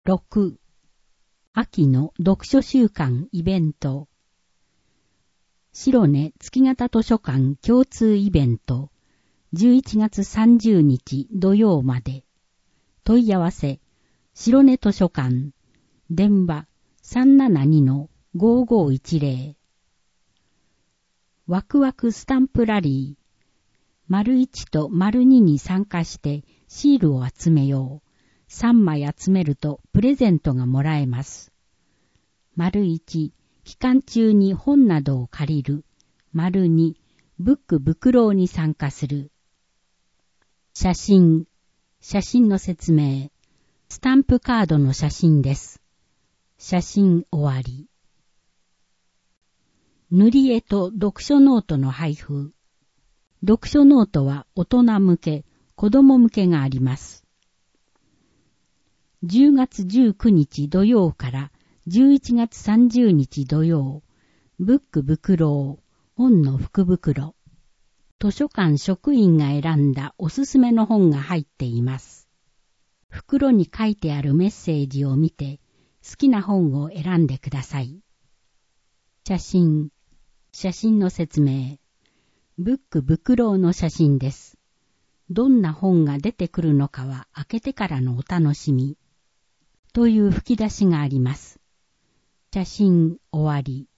6. 秋の読書週間イベント。白根月形図書館共通イベント。11月30日土曜まで。問い合わせ、白根図書館。電話 372-5510。ワクワクスタンプラリー。1と2に参加してシールを集めよう。3枚集めるとプレゼントがもらえます。1、期間中に本などを借りる。2、ブック袋に参加する。写真の説明。スタンプカードの写真です。写真終わり。塗り絵と読書ノートの配布。読書ノートは大人向け、子供向けがあります。10月19日土曜から11月30日土曜、ブック袋、本の福袋。図書館職員が選んだおすすめの本が入っています。袋に書いてあるメッセージを見て、好きな本を選んでください。写真の説明。ブック袋の写真です。どんな本が出てくるのかは開けてからのお楽しみ。という吹き出しがあります。写真終わり。